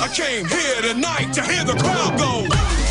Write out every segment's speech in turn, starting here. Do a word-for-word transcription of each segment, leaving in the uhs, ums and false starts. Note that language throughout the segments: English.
came here tonight to hear the crowd go.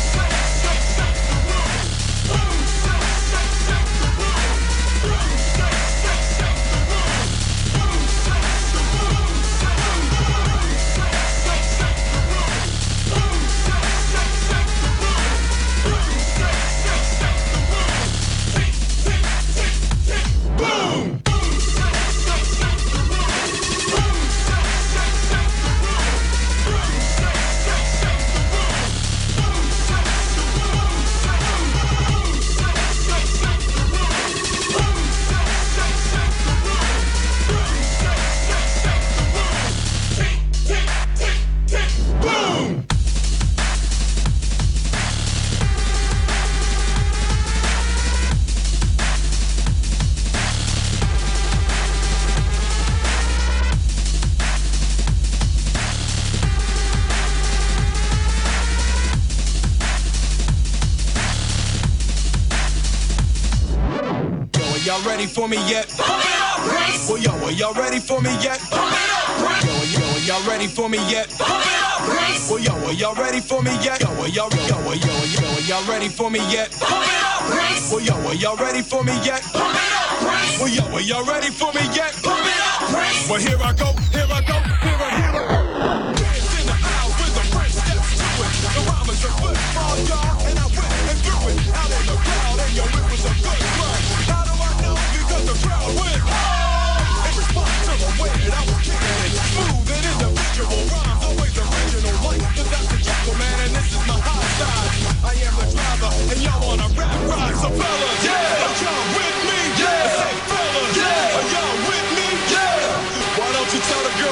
Y'all ready for me yet? Pump it up, Prince! Well, yo, are y'all ready for me yet? Pump it up, Prince! Yo, yo, are y'all ready for me yet? Pump it up, Prince! Well, yo, are y'all ready for me yet? Yo, are y'all, yo, yo, yo, yo, are y'all ready for me yet? Pump it up, Prince! Well, yo, are y'all ready for me yet? Pump it up, Prince! Well, yo, are y'all ready for me yet? Pump it up, Prince! Well, here I go, here I go, here I, here I go. Dance in the aisle with the Prince steps to it. The rhyme is a football, y'all, and I went and threw it out in the crowd, and yo, it was a good run. Because the crowd went oh! In response to the way that I was kicking it, smooth and individual rhymes, always original, like the Doctor Jekyll, man, and this is my high side. I am the driver, and y'all on a rap ride, so fellas, yeah, are y'all with me? Yeah, say fellas, yeah, are y'all with me? Yeah, why don't you tell the girl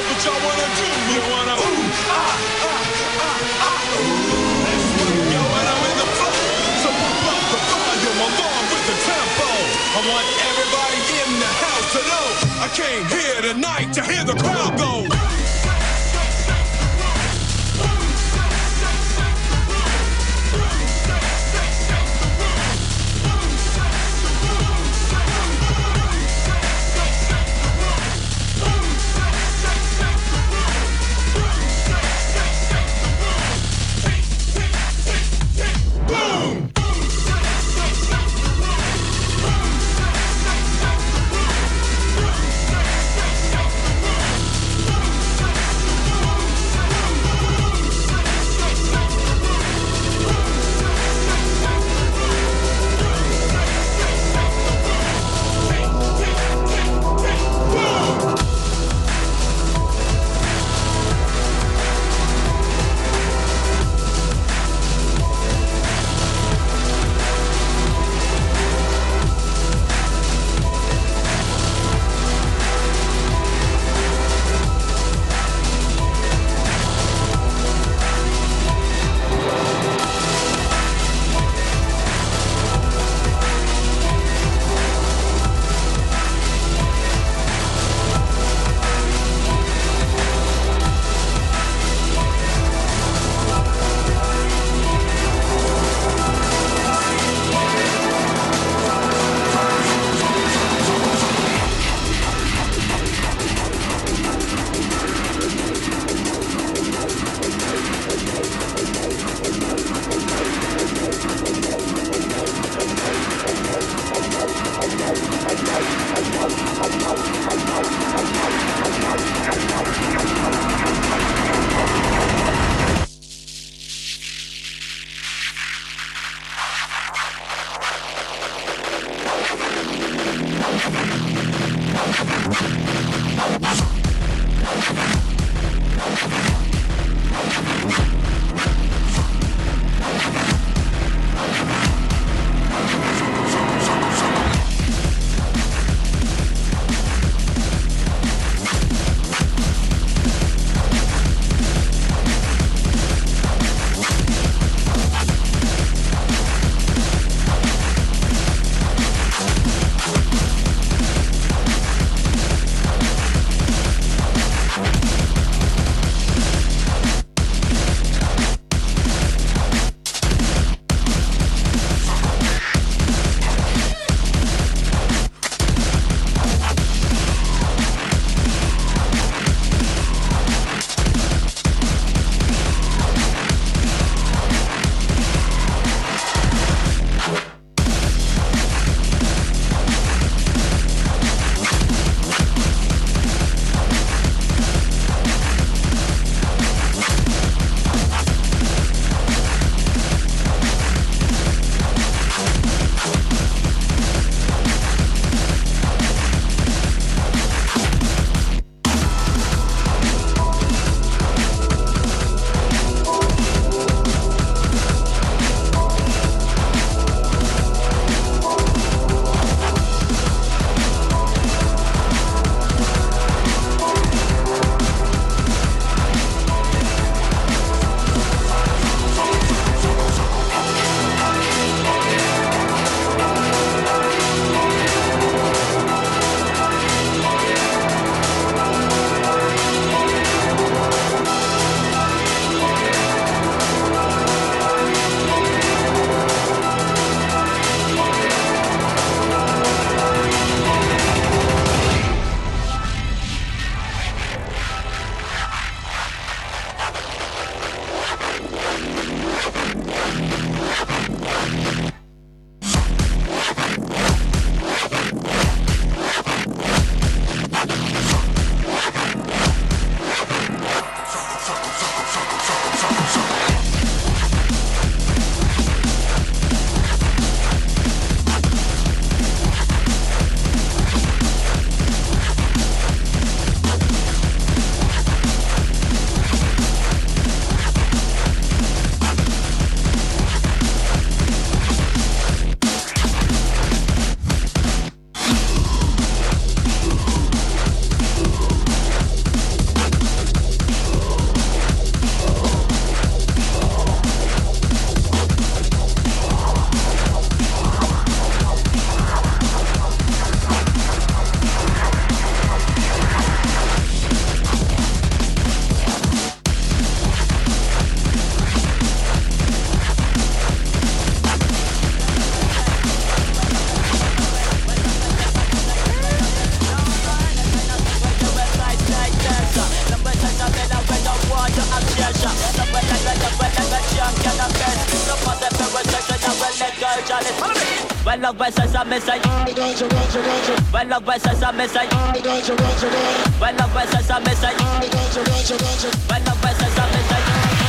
sensation. Love when I got love when I got junk and I'm best. So for the pure section, I will let go, Charlie. When love was a message. When love was a message. When love was a message. When love was a message.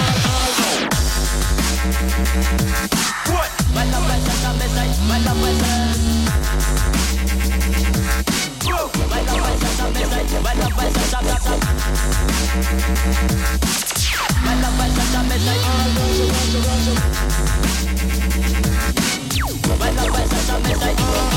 What? When love was a message. When love was a When love was a message. When love was a message. When love was a message. When love was a message.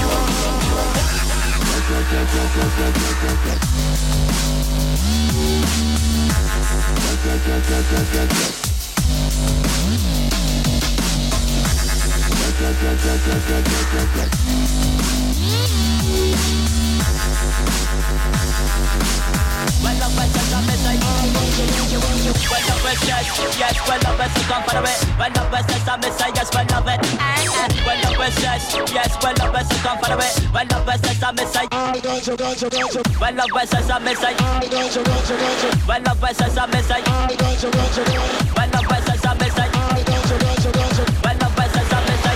When love was a message. When love was just, yes, when love was to come for the way. When love was just a message, yes, when love it. When love was just, yes, when love was to come for the way. When love was just a message. When love was just a message. When love was just a message. When love was just a message. When love was just a message.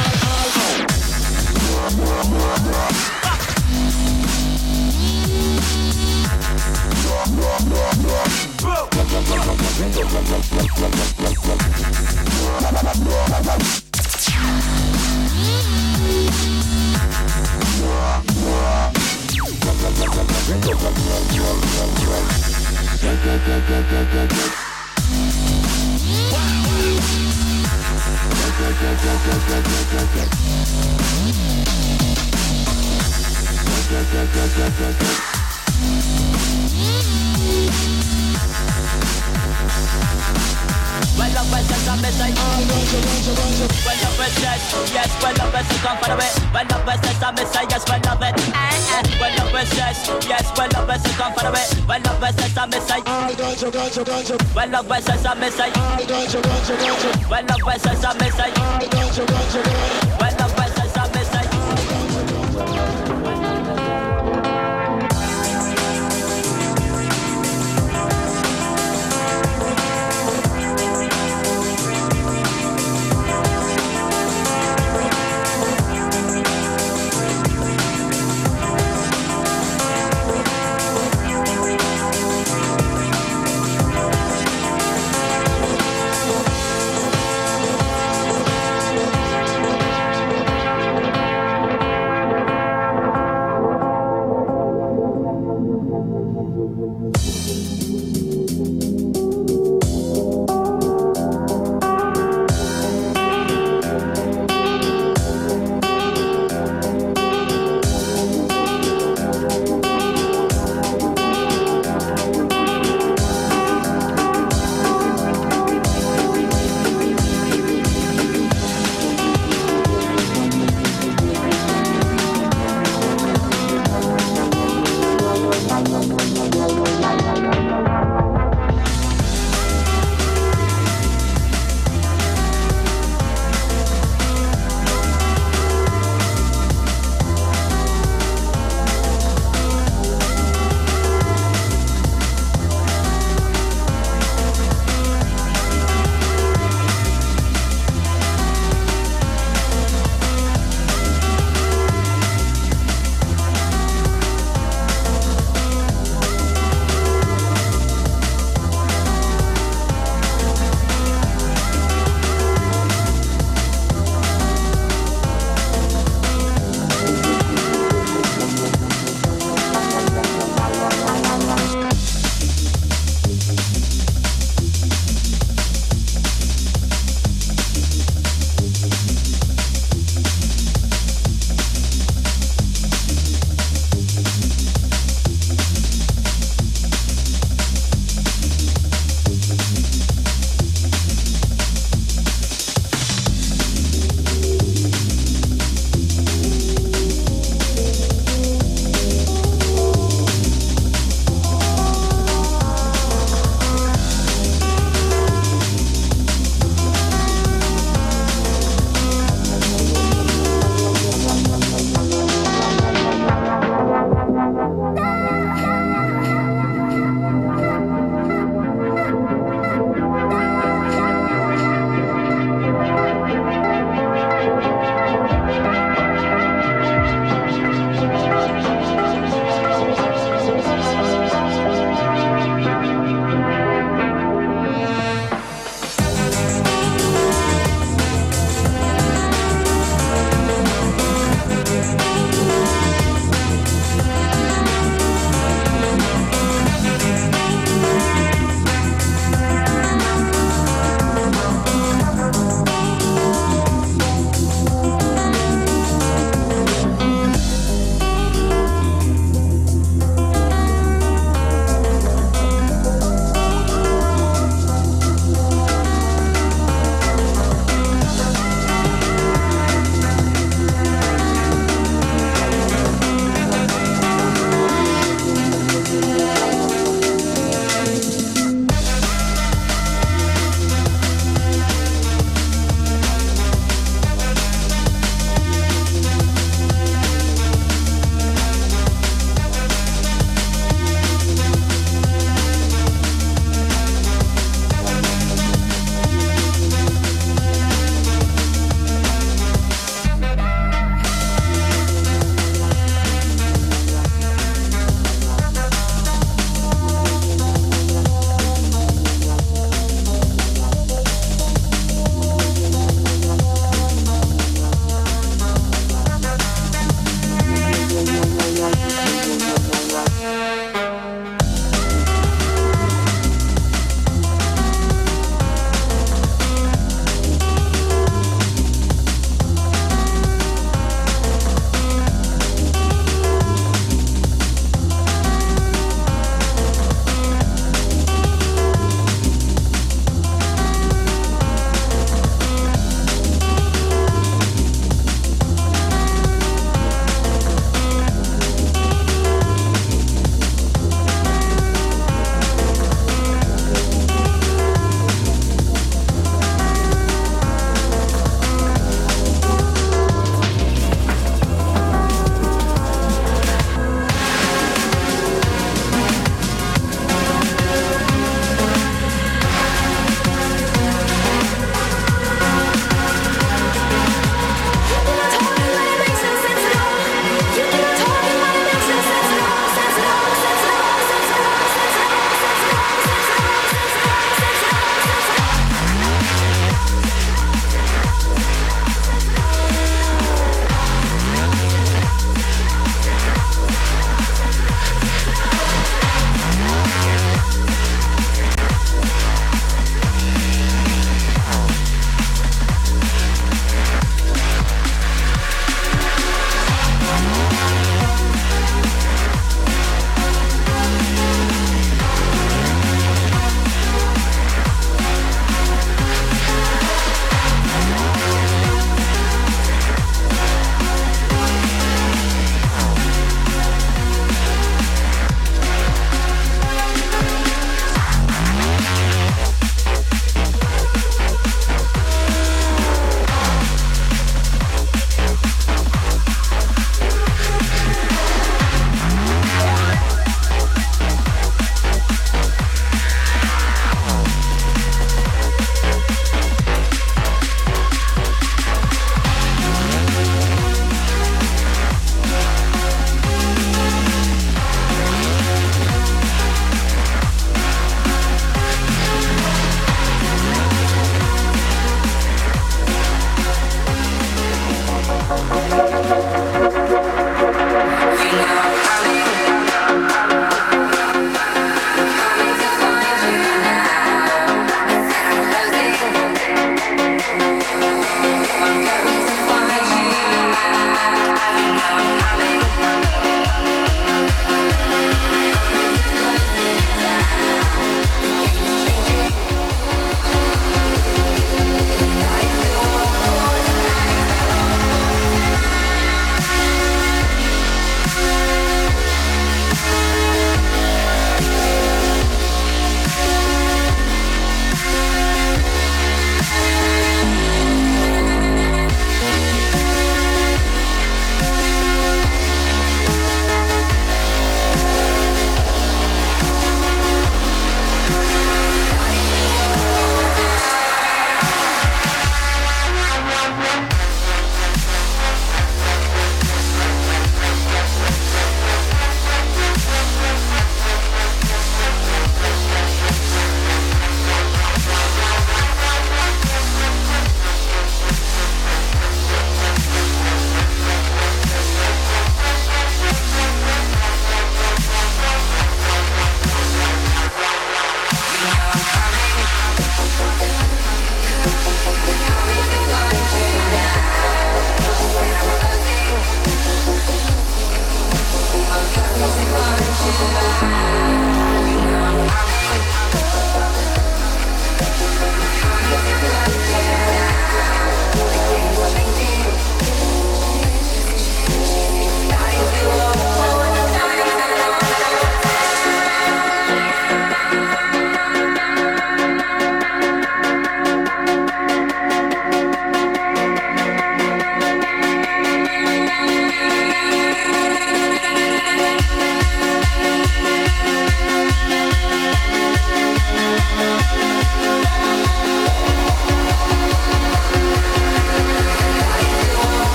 When love was just a message. When love was just, yes, when love was to come for the way. When love was just a message, yes, when love it. When love was just, yes, when love was to come for the way. When love was just a message. When love was just a message. When love was just a message. When love was just a message.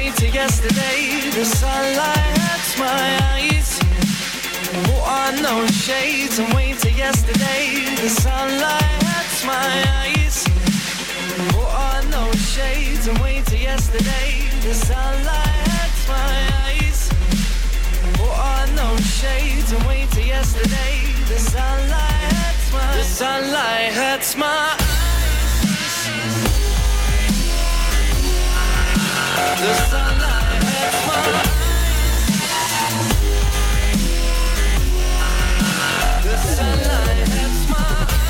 way to yesterday. The sunlight hurts my eyes. Put on those shades and wait till yesterday. The sunlight hurts my eyes. Put on those shades and wait till yesterday. The sunlight hurts my eyes. Put on those shades and wait till yesterday. The sunlight hurts my The sunlight hurts my eyes. The sunlight hurts my eyes. The sunlight hurts my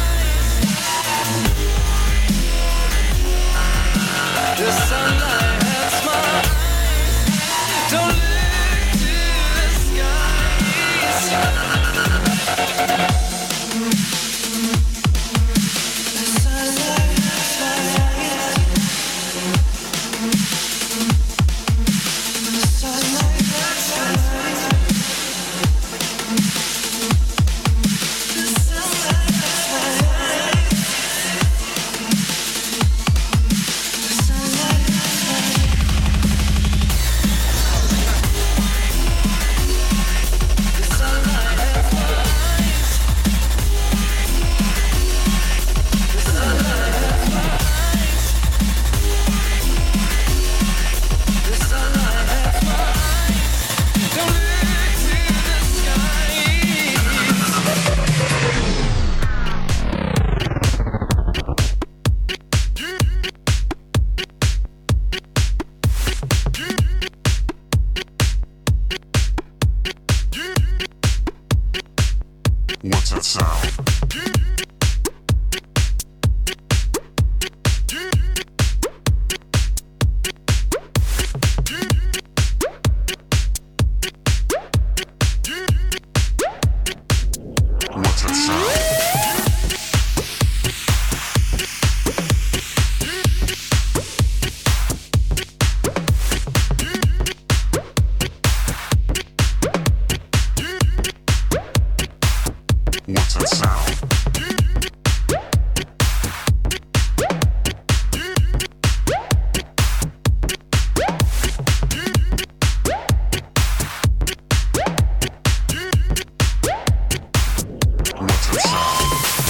eyes. The sunlight hurts my eyes. Don't look to the skies. The sunlight hurts my eyes. The sunlight hurts my eyes. The sunlight hurts my eyes. The sunlight hurts my eyes. The sunlight hurts my eyes. The sunlight hurts my eyes. The sunlight hurts my eyes. Don't look to the skies. What's that sound? What's that sound? What's that sound? What's that sound?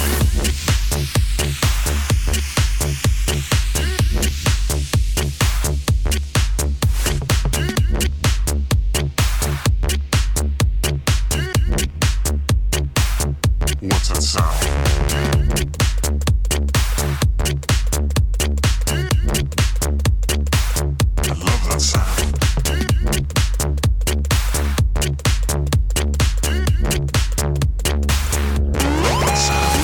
What's that sound? I love that sound. Love that sound.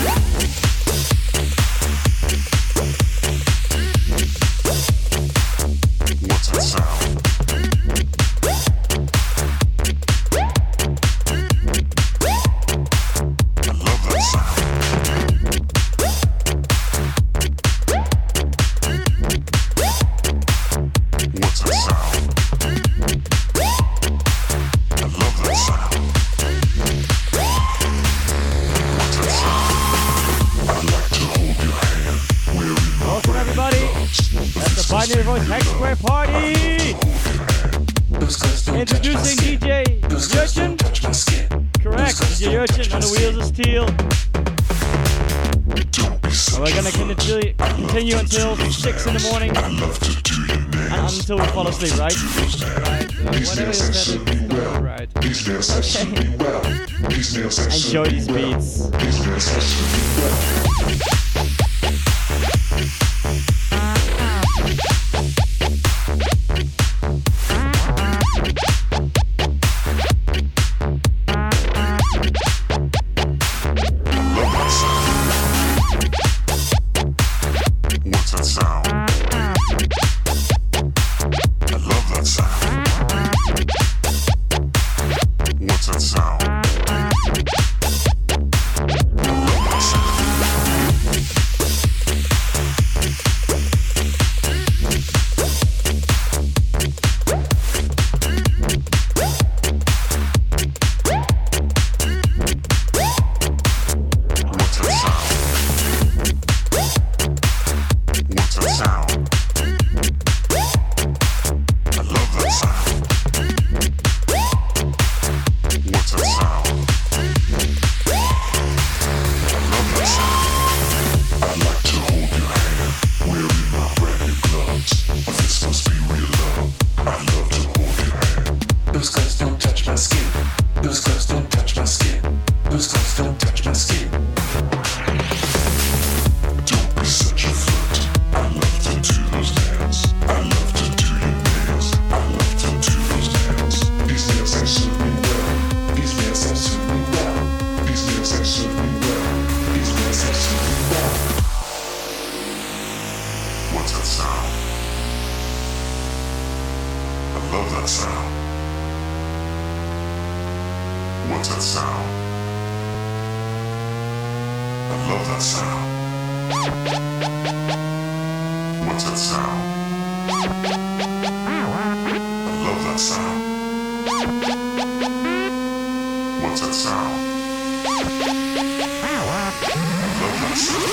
What's that sound? I love that sound. What's that sound? I love that sound. What's that sound? I'd like to hold your hand. Wearing my Welcome everybody. That's the Binary Voice Hack Square Party. Introducing D J Yurchin. Correct, D J Yurchin on the wheels of steel. And we're gonna continue, continue until six in the morning. And until we fall asleep, right? Right, uh, whatever you said is right. Okay. Enjoy these beats. Love that sound. What's that sound? I love that sound. What's that sound? I love that sound. love that sound. What's that sound? I love that sound. What's that sound? I love that sound. What's that sound? I love that sound.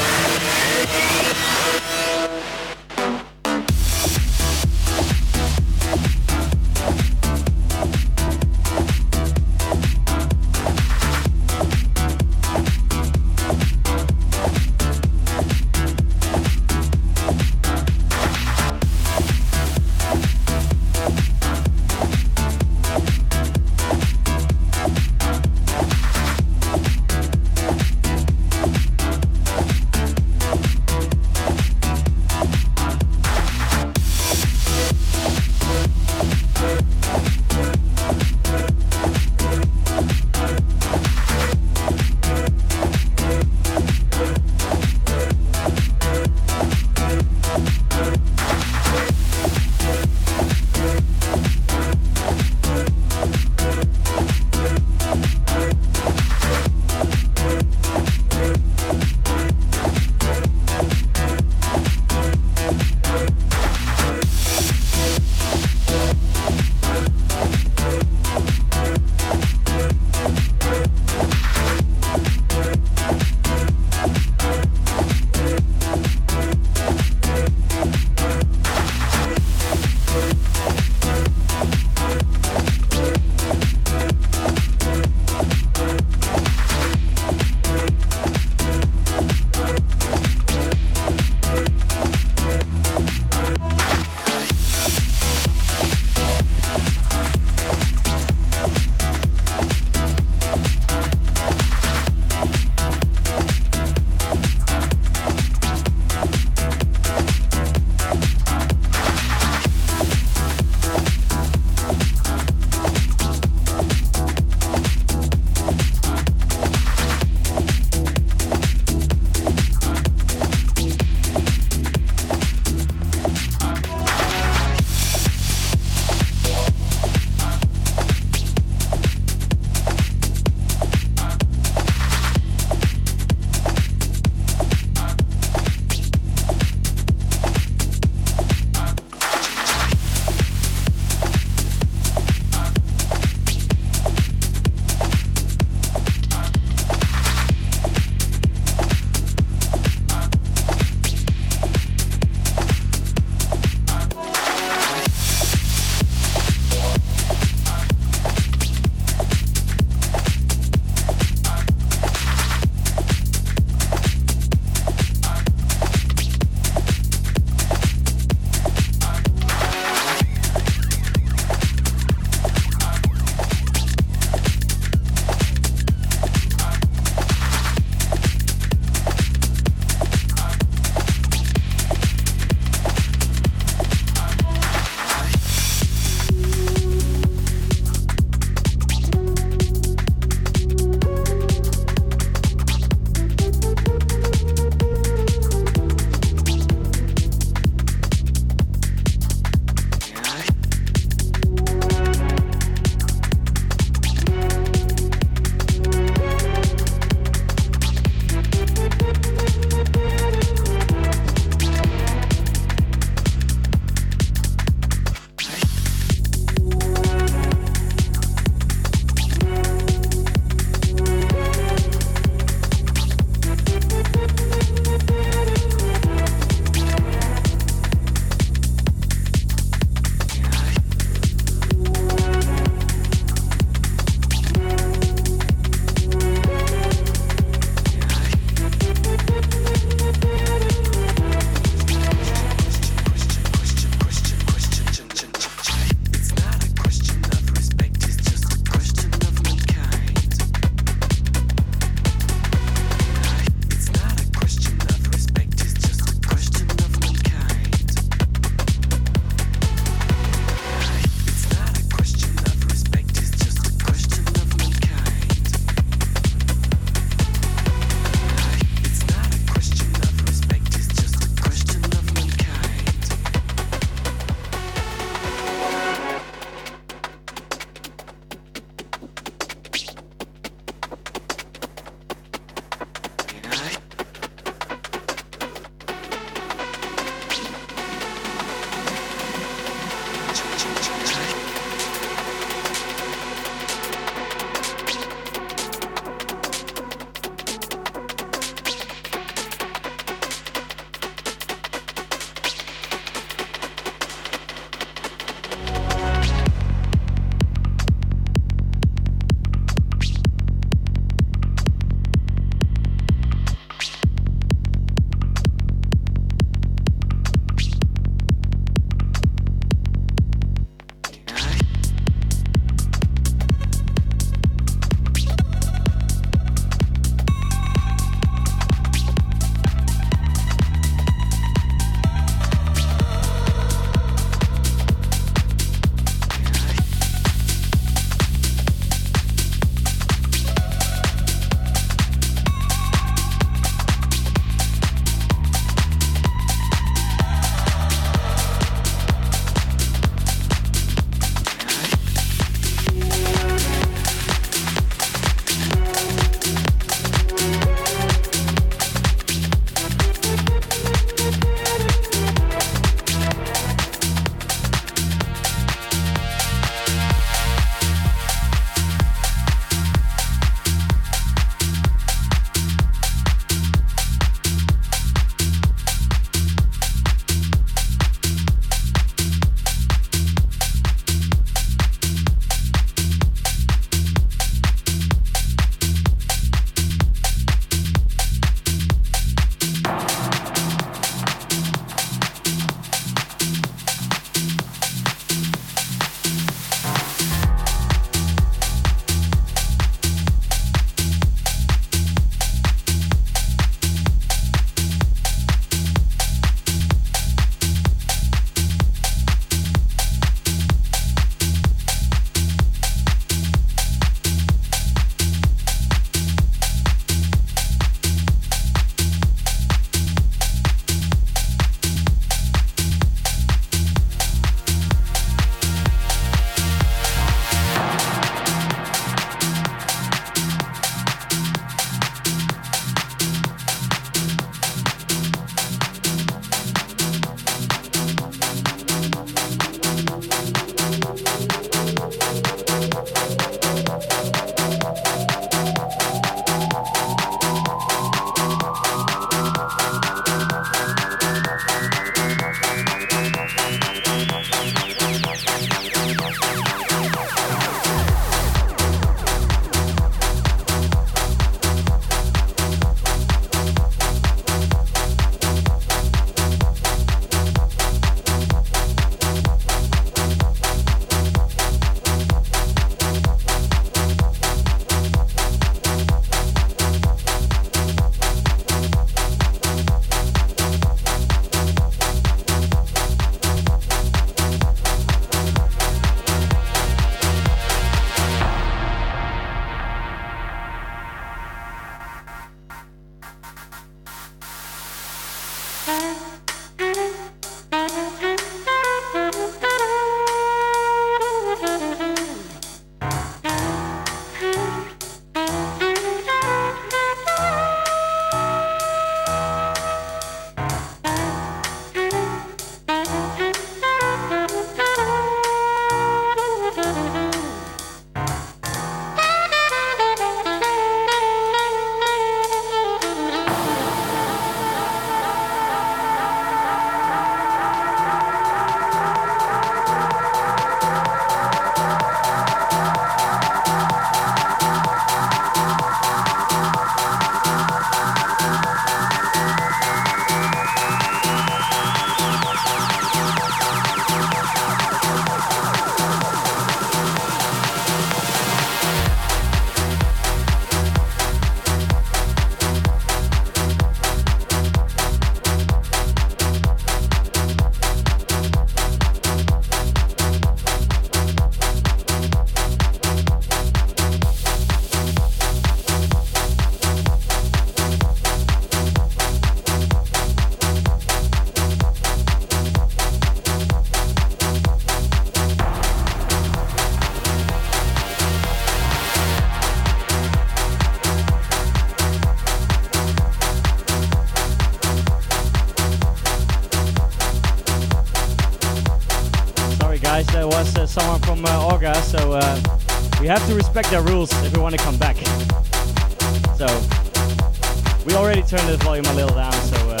someone from uh, Orga, so uh, we have to respect their rules if we want to come back. So we already turned the volume a little down, so uh,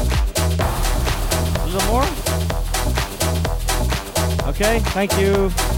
a little more. Okay, thank you.